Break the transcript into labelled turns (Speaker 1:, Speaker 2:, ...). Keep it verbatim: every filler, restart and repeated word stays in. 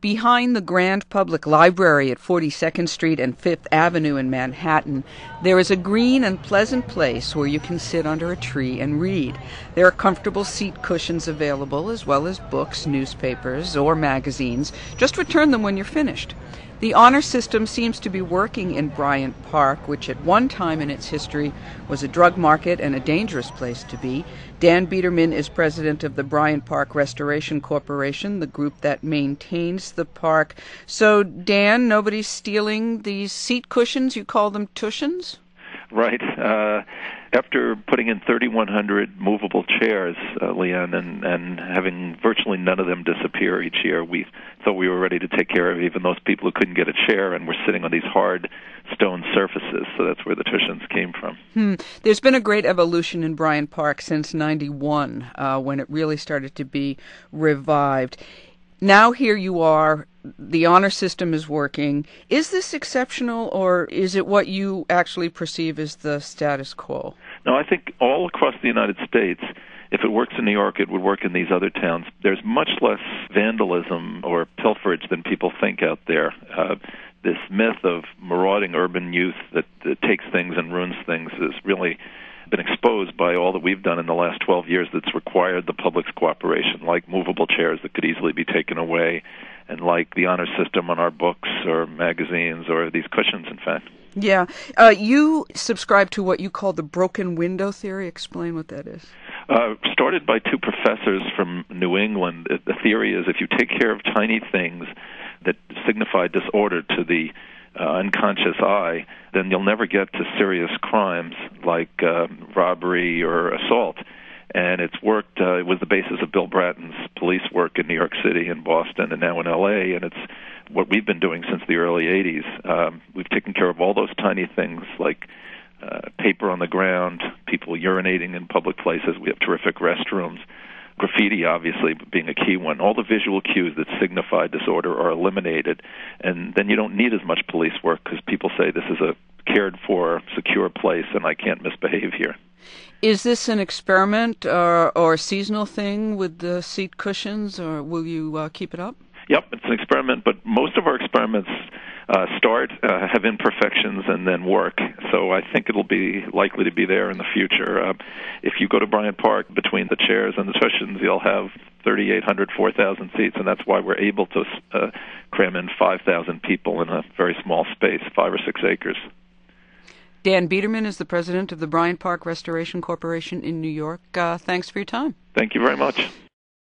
Speaker 1: Behind the Grand Public Library at forty-second Street and Fifth Avenue in Manhattan, there is a green and pleasant place where you can sit under a tree and read. There are comfortable seat cushions available, as well as books, newspapers, or magazines. Just return them when you're finished. The honor system seems to be working in Bryant Park, which at one time in its history was a drug market and a dangerous place to be. Dan Biederman is president of the Bryant Park Restoration Corporation, the group that maintains the park. So, Dan, nobody's stealing these seat cushions? You call them tushions?
Speaker 2: Right. Uh, after putting in thirty-one hundred movable chairs, uh, Leanne, and, and having virtually none of them disappear each year, we thought we were ready to take care of even those people who couldn't get a chair and were sitting on these hard stone surfaces. So that's where the cushions came from.
Speaker 1: Hmm. There's been a great evolution in Bryant Park since ninety-one, uh, when it really started to be revived. Now here you are, the honor system is working. Is this exceptional, or is it what you actually perceive as the status quo?
Speaker 2: No, I think all across the United States, if it works in New York, it would work in these other towns. There's much less vandalism or pilferage than people think out there. Uh, this myth of marauding urban youth that, that takes things and ruins things has really been exposed by all that we've done in the last twelve years that's required the public's cooperation, like movable chairs that could easily be taken away, and like the honor system on our books or magazines or these cushions, in fact.
Speaker 1: Yeah. Uh, you subscribe to what you call the broken window theory. Explain what that is.
Speaker 2: Uh, started by two professors from New England. The theory is if you take care of tiny things that signify disorder to the uh, unconscious eye, then you'll never get to serious crimes like uh, robbery or assault. And it's worked, uh, it was the basis of Bill Bratton's police work in New York City and Boston and now in L A, and it's what we've been doing since the early eighties. Um, we've taken care of all those tiny things like uh, paper on the ground, people urinating in public places. We have terrific restrooms. Graffiti, obviously, being a key one. All the visual cues that signify disorder are eliminated, and then you don't need as much police work because people say this is a cared-for, secure place, and I can't misbehave here.
Speaker 1: Is this an experiment or, or a seasonal thing with the seat cushions, or will you uh, keep it up?
Speaker 2: Yep, it's an experiment, but most of our experiments uh, start, uh, have imperfections, and then work. So I think it'll be likely to be there in the future. Uh, if you go to Bryant Park, between the chairs and the cushions, you'll have thirty-eight hundred, four thousand seats, and that's why we're able to uh, cram in five thousand people in a very small space, five or six acres.
Speaker 1: Dan Biederman is the president of the Bryant Park Restoration Corporation in New York. Uh, thanks for your time.
Speaker 2: Thank you very much.